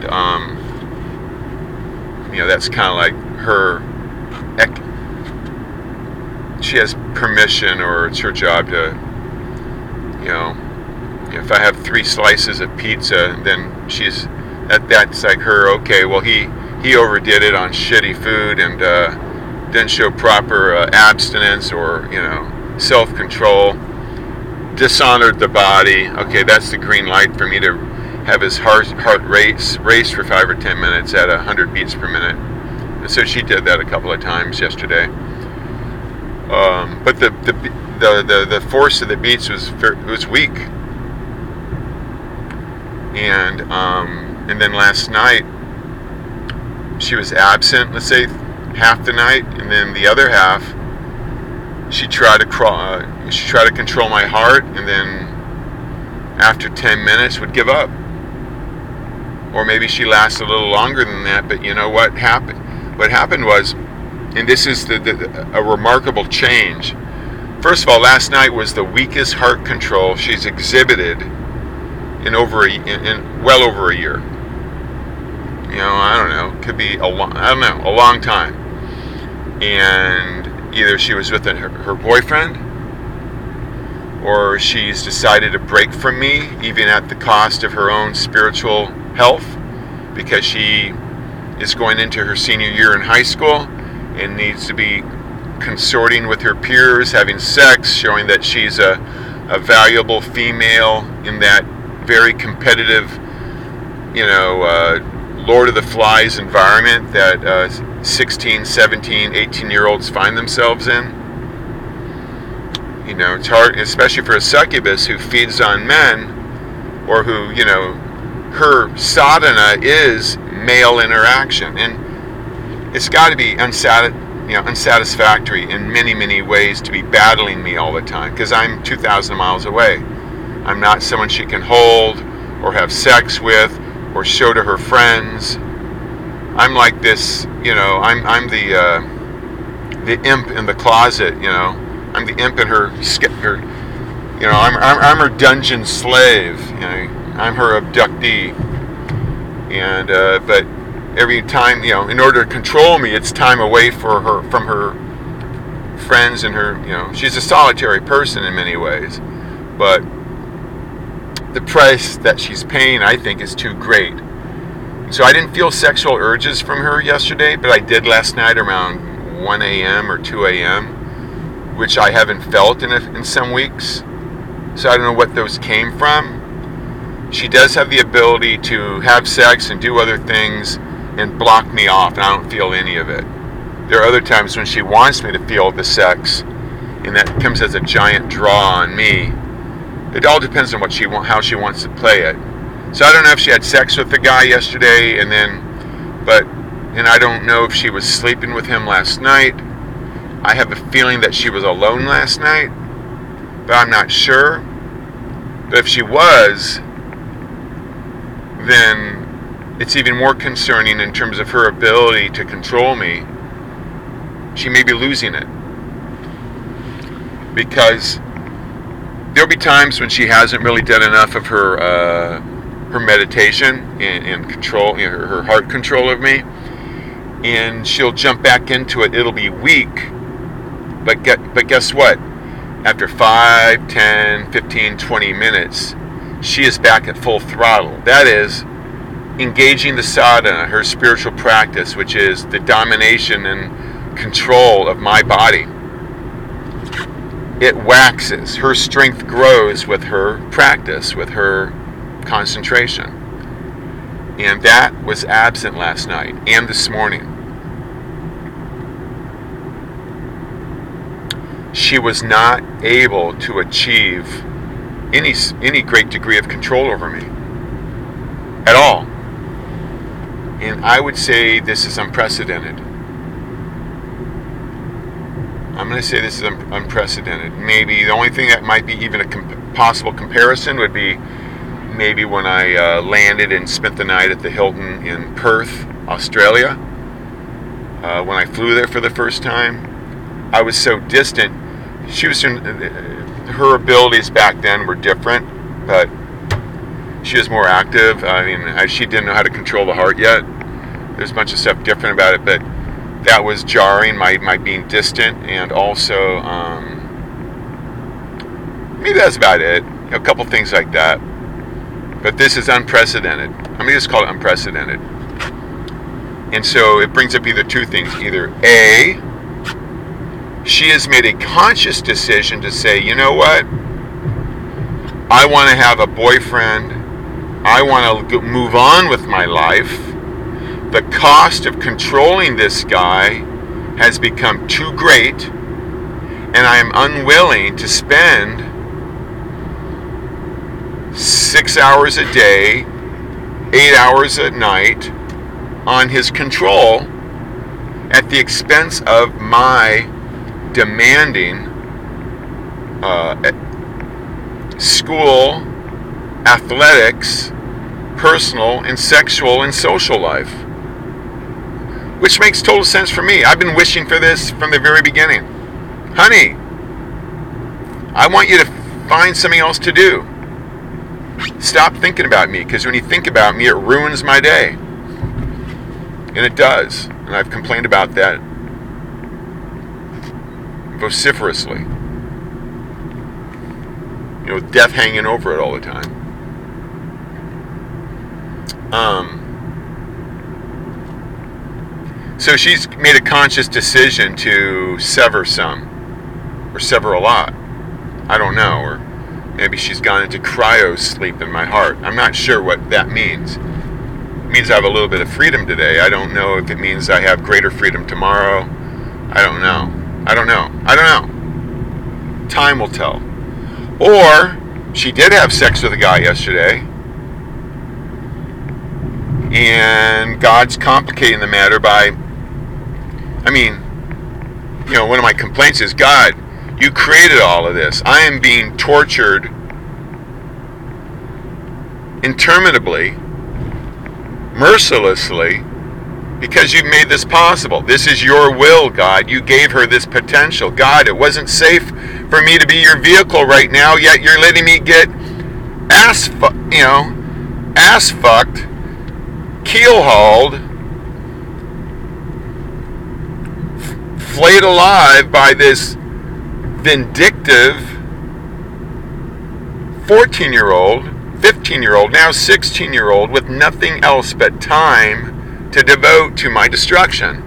that's kind of like her, she has permission, or it's her job to, if I have 3 slices of pizza, then that's like her, okay, well he overdid it on shitty food and didn't show proper abstinence or self-control, dishonored the body. Okay, that's the green light for me to have his heart race for 5 or 10 minutes at 100 beats per minute. And so she did that a couple of times yesterday. But the force of the beats was weak. And then last night she was absent, let's say half the night, and then the other half she tried to control my heart, and then after 10 minutes would give up. Or maybe she lasted a little longer than that, but what happened? What happened was, and this is a remarkable change. First of all, last night was the weakest heart control she's exhibited in well over a year. I don't know, could be a long time. And either she was with her boyfriend, or she's decided to break from me, even at the cost of her own spiritual health, because she is going into her senior year in high school and needs to be consorting with her peers, having sex, showing that she's a valuable female in that very competitive, Lord of the Flies environment that 16, 17, 18-year-olds find themselves in. It's hard, especially for a succubus who feeds on men, or who, her sadhana is male interaction. And it's got to be unsatisfactory in many, many ways to be battling me all the time, because I'm 2,000 miles away. I'm not someone she can hold or have sex with or show to her friends. I'm like this, I'm the imp in the closet, I'm the imp in her I'm her dungeon slave, I'm her abductee. And but every time, in order to control me, it's time away from her friends and her, she's a solitary person in many ways, but the price that she's paying, I think, is too great. So I didn't feel sexual urges from her yesterday, but I did last night around 1 a.m. or 2 a.m., which I haven't felt in some weeks. So I don't know what those came from. She does have the ability to have sex and do other things and block me off, and I don't feel any of it. There are other times when she wants me to feel the sex, and that comes as a giant draw on me. It all depends on how she wants to play it. So I don't know if she had sex with the guy yesterday, and I don't know if she was sleeping with him last night. I have a feeling that she was alone last night, but I'm not sure. But if she was, then it's even more concerning in terms of her ability to control me. She may be losing it, because there'll be times when she hasn't really done enough of her meditation and control, her heart control of me, and she'll jump back into it. It'll be weak, but guess what? After 5, 10, 15, 20 minutes, she is back at full throttle. That is, engaging the sadhana, her spiritual practice, which is the domination and control of my body. It waxes. Her strength grows with her practice, with her concentration. And that was absent last night and this morning. She was not able to achieve any great degree of control over me at all. And I would say this is unprecedented. I'm going to say this is unprecedented. Maybe the only thing that might be even a possible comparison would be maybe when I landed and spent the night at the Hilton in Perth, Australia. When I flew there for the first time, I was so distant. Her abilities back then were different, but she was more active. I mean, she didn't know how to control the heart yet. There's a bunch of stuff different about it, but that was jarring, my being distant, and also maybe that's about it. A couple things like that. But this is unprecedented. I'm going to just call it unprecedented. And so it brings up either two things. Either A, she has made a conscious decision to say, you know what? I want to have a boyfriend. I want to move on with my life. The cost of controlling this guy has become too great, and I am unwilling to spend 6 hours a day, 8 hours a night on his control at the expense of my demanding school, athletics, personal and sexual and social life. Which makes total sense for me. I've been wishing for this from the very beginning. Honey, I want you to find something else to do. Stop thinking about me, because when you think about me, it ruins my day. And it does. And I've complained about that vociferously. Death hanging over it all the time. So she's made a conscious decision to sever some, or sever a lot. I don't know, or maybe she's gone into cryo sleep in my heart. I'm not sure what that means. It means I have a little bit of freedom today. I don't know if it means I have greater freedom tomorrow. I don't know. Time will tell. Or she did have sex with a guy yesterday, and God's complicating the matter by, one of my complaints is, God, you created all of this. I am being tortured interminably, mercilessly, because you've made this possible. This is your will, God. You gave her this potential. God, it wasn't safe for me to be your vehicle right now, yet you're letting me get ass fucked, keel hauled, flayed alive by this vindictive 14-year-old, 15-year-old, now 16-year-old with nothing else but time to devote to my destruction.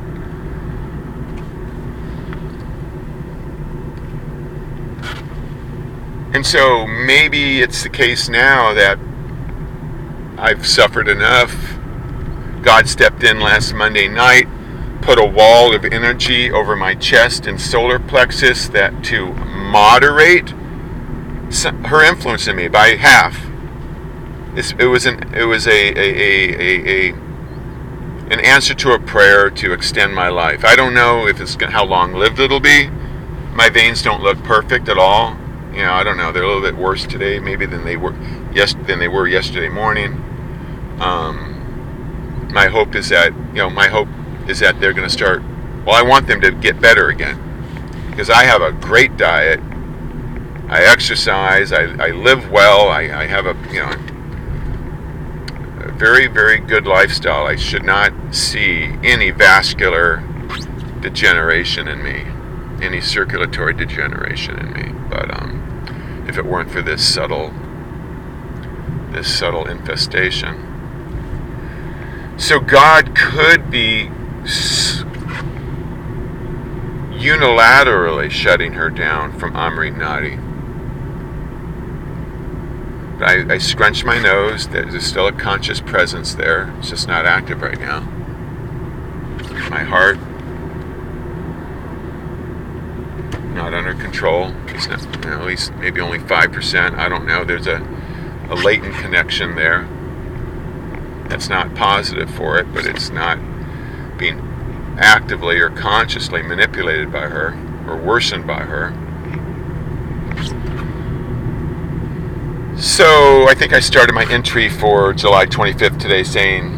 And so maybe it's the case now that I've suffered enough. God stepped in last Monday night, put a wall of energy over my chest and solar plexus that to moderate her influence in me by half. It was an answer to a prayer to extend my life. I don't know if it's how long lived it'll be. My veins don't look perfect at all. I don't know. They're a little bit worse today, maybe than they were yesterday morning. My hope is that they're going to start. Well, I want them to get better again, because I have a great diet. I exercise. I live well. I have a very, very good lifestyle. I should not see any vascular degeneration in me, any circulatory degeneration in me. But if it weren't for this subtle infestation. So God could be unilaterally shutting her down from Amrit Nadi. I scrunch my nose. There's still a conscious presence there. It's just not active right now. My heart, not under control. It's not, at least maybe only 5%. I don't know. There's a latent connection there. That's not positive for it, but it's not being actively or consciously manipulated by her or worsened by her. So I think I started my entry for July 25th today saying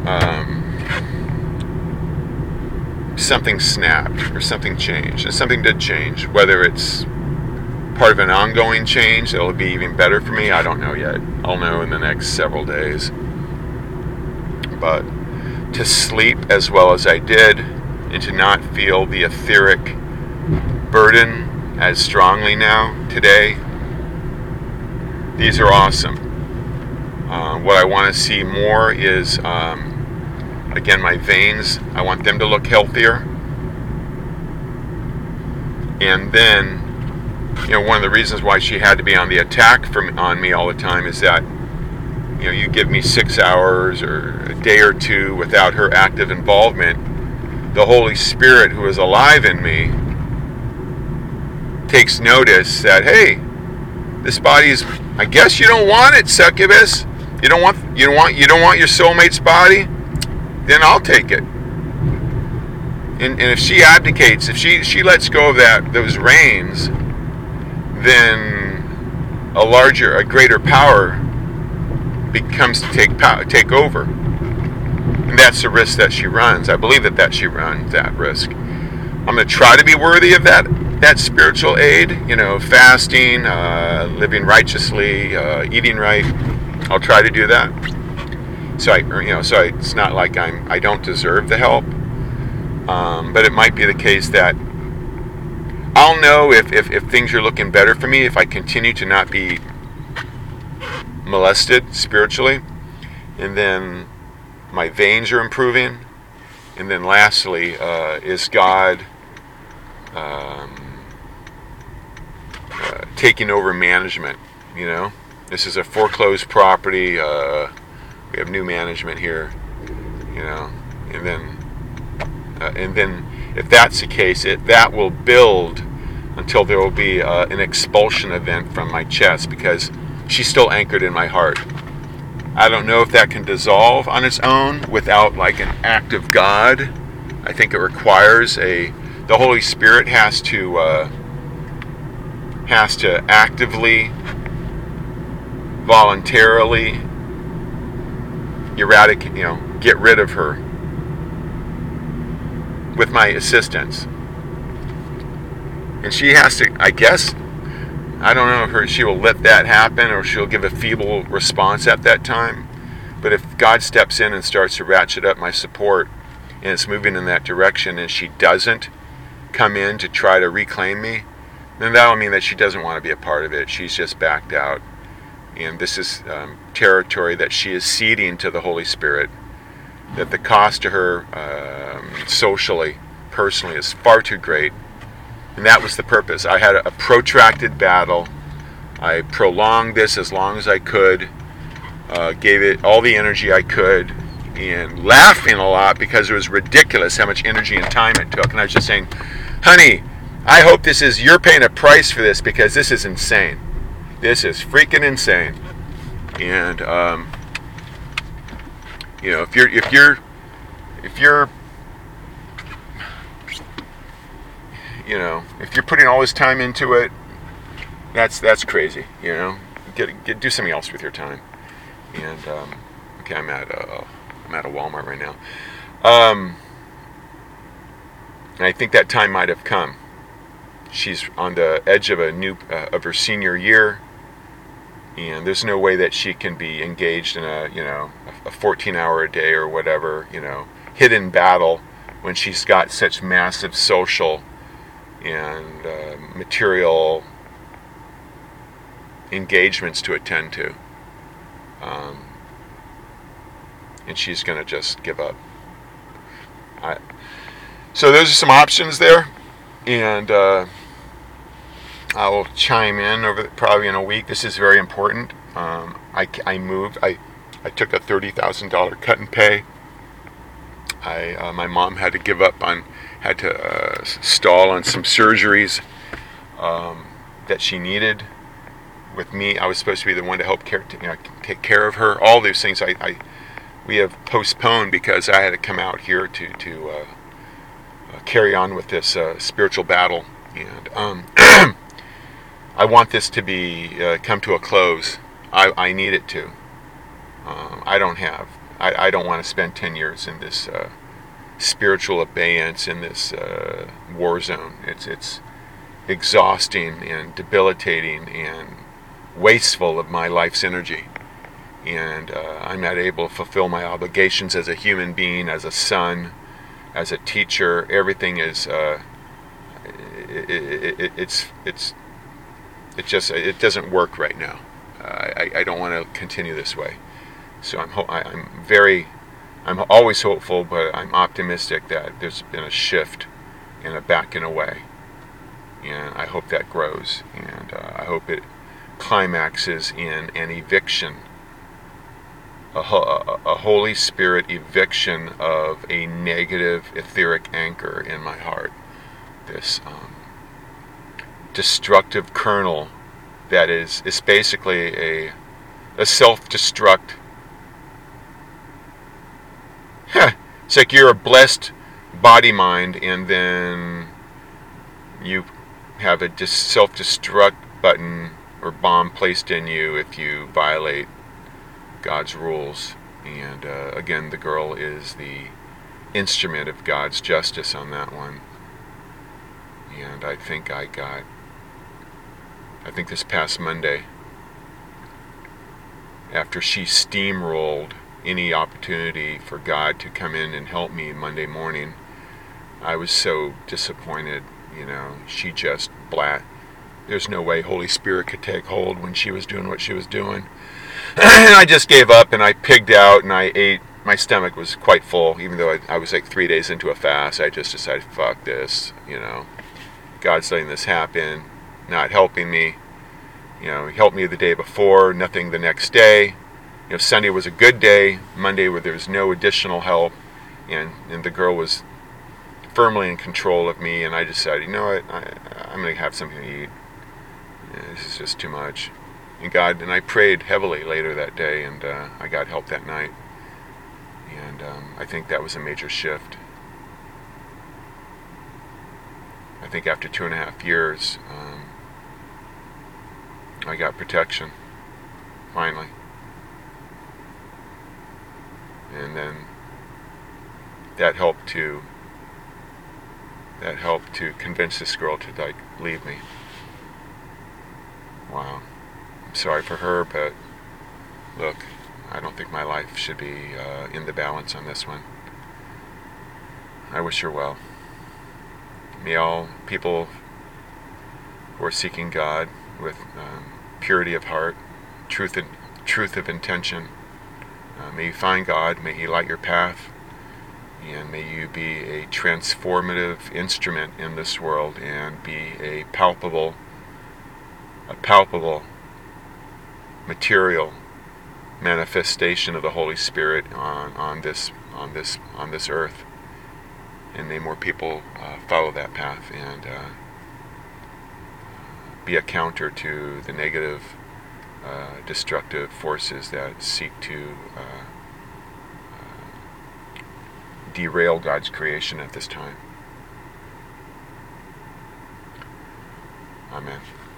something snapped or something changed. And something did change. Whether it's part of an ongoing change that will be even better for me, I don't know yet. I'll know in the next several days. But to sleep as well as I did and to not feel the etheric burden as strongly now today, these are awesome. What I want to see more is, again, my veins. I want them to look healthier. And then, one of the reasons why she had to be on the attack on me all the time is that, you give me 6 hours or a day or two without her active involvement, the Holy Spirit who is alive in me takes notice that, hey, this body is, I guess you don't want it, succubus. You don't want your soulmate's body? Then I'll take it. And if she abdicates, if she lets go of those reins, then a greater power becomes to take over. And that's the risk that she runs. I believe that she runs that risk. I'm going to try to be worthy of that spiritual aid, fasting, living righteously, eating right. I'll try to do that. So it's not like I don't deserve the help. But it might be the case that I'll know if things are looking better for me, if I continue to not be molested spiritually, and then my veins are improving, and then lastly, is God taking over management. This is a foreclosed property. We have new management here, and then if that's the case, that will build until there will be an expulsion event from my chest, because she's still anchored in my heart. I don't know if that can dissolve on its own without like an act of God. I think it requires a the Holy Spirit has to actively, voluntarily eradicate, get rid of her with my assistance. And she has to, I guess, I don't know if she will let that happen or she'll give a feeble response at that time. But if God steps in and starts to ratchet up my support and it's moving in that direction and she doesn't come in to try to reclaim me, then that'll mean that she doesn't want to be a part of it. She's just backed out. And this is territory that she is ceding to the Holy Spirit, that the cost to her socially, personally, is far too great. And that was the purpose. I had a protracted battle. I prolonged this as long as I could, gave it all the energy I could, and laughing a lot because it was ridiculous how much energy and time it took. And I was just saying, honey, I hope you're paying a price for this because this is insane. This is freaking insane. And if you're putting all this time into it, that's crazy. Do something else with your time. And okay, I'm at a Walmart right now. And I think that time might have come. She's on the edge of of her senior year, and there's no way that she can be engaged in a 14-hour a day or whatever, hidden battle when she's got such massive social and material engagements to attend to. And she's going to just give up. So those are some options there, and I will chime in probably in a week. This is very important. I moved. I took a $30,000 cut and pay. My mom had to stall on some surgeries that she needed. With me, I was supposed to be the one to help take care of her. All these things we have postponed because I had to come out here to carry on with this spiritual battle, and I want this to be come to a close. I need it to. I don't want to spend 10 years in this spiritual abeyance, in this war zone. It's exhausting and debilitating and wasteful of my life's energy. And I'm not able to fulfill my obligations as a human being, as a son, as a teacher. Everything is it doesn't work right now. I don't want to continue this way. So I'm always hopeful, but I'm optimistic that there's been a shift and a backing away, and I hope that grows, and I hope it climaxes in an eviction, a Holy Spirit eviction of a negative etheric anchor in my heart, this destructive kernel that is basically a self-destruct. It's like you're a blessed body mind, and then you have a self-destruct button or bomb placed in you if you violate God's rules. And again, the girl is the instrument of God's justice on that one. And I think this past Monday, after she steamrolled any opportunity for God to come in and help me Monday morning, I was so disappointed. She just there's no way Holy Spirit could take hold when she was doing what she was doing. And I just gave up, and I pigged out, and I ate. My stomach was quite full, even though I was like 3 days into a fast. I just decided, fuck this, God's letting this happen, not helping me. He helped me the day before, nothing the next day. Sunday was a good day. Monday, where there was no additional help, and the girl was firmly in control of me, and I decided, you know what, I'm going to have something to eat. This is just too much. And I prayed heavily later that day, and I got help that night. And I think that was a major shift. think after 2.5 years, I got protection, finally. And then that helped to convince this girl to like leave me. Wow. I'm sorry for her, but look, I don't think my life should be in the balance on this one. I wish her well. May all people who are seeking God with purity of heart, truth of intention, may you find God, may He light your path, and may you be a transformative instrument in this world and be a palpable material manifestation of the Holy Spirit on this earth. And may more people follow that path and be a counter to the negative, destructive forces that seek to derail God's creation at this time. Amen.